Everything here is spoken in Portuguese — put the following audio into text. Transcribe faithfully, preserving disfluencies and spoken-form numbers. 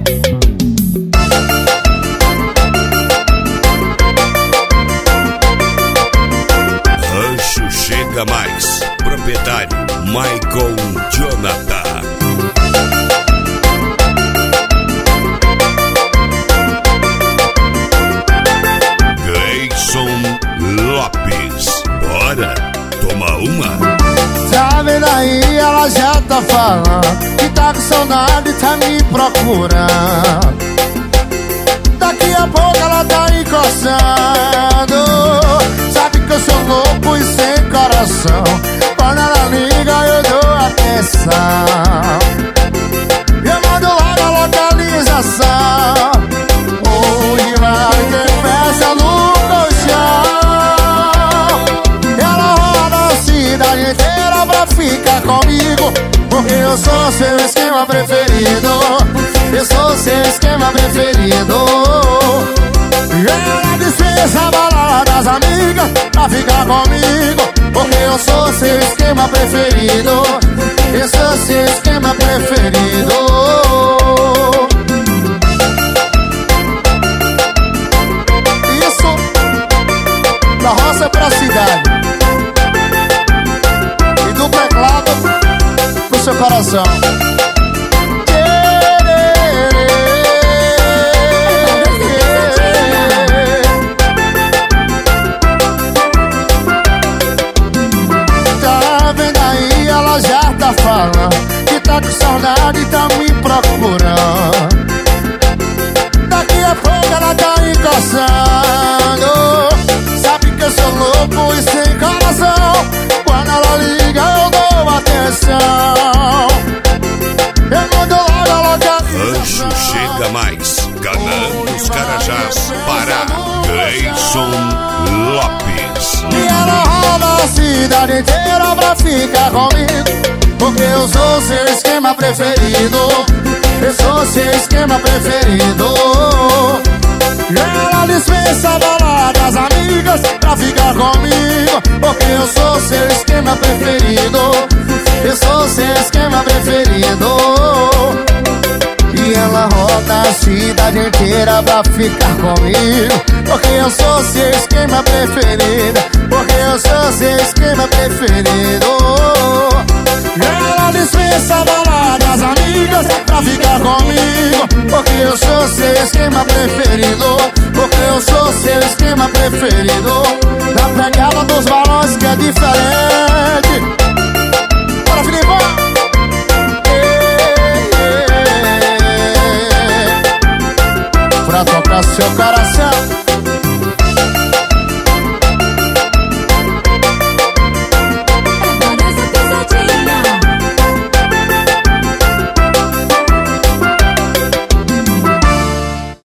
Rancho Chega Mais, proprietário Michael Jonathan. Gleison Lopes, bora, toma uma. Tá vendo aí, ela já tá falando que tá com saudade, tá me procurando. Daqui a pouco ela tá encostando. Sabe que eu sou louco e sem coração. Quando ela liga eu dou atenção. Eu mando logo a localização. Hoje vai ter festa no colchão. Ela roda a cidade inteira pra ficar comigo, porque eu sou seu esquema preferido. Eu sou seu esquema preferido. E ela dispensa a balada das amigas pra ficar comigo, porque eu sou seu esquema preferido. Eu sou seu esquema preferido. Isso da roça pra cidade e do teclado pro seu coração. Que tá com saudade e tá me procurando. Daqui a pouco ela tá encostando. Sabe que eu sou louco e sem coração. Quando ela liga eu dou atenção. Eu mando logo a localização. Rancho Chega Mais, Canaã dos Carajás, Pará. Gleison Lopes. E ela roda a cidade inteira pra ficar comigo, porque eu sou seu esquema preferido. Eu sou seu esquema preferido. E ela dispensa a balada das amigas pra ficar comigo, porque eu sou seu esquema preferido. Eu sou seu esquema preferido. E ela roda a cidade inteira pra ficar comigo, porque eu sou seu esquema preferido. Porque eu sou seu esquema preferido. Ela dispensa a balada das amigas pra ficar comigo, porque eu sou seu esquema preferido. Porque eu sou seu esquema preferido. Na pegada dos balões que é diferente. Bora, Filipão! Pra tocar seu coração.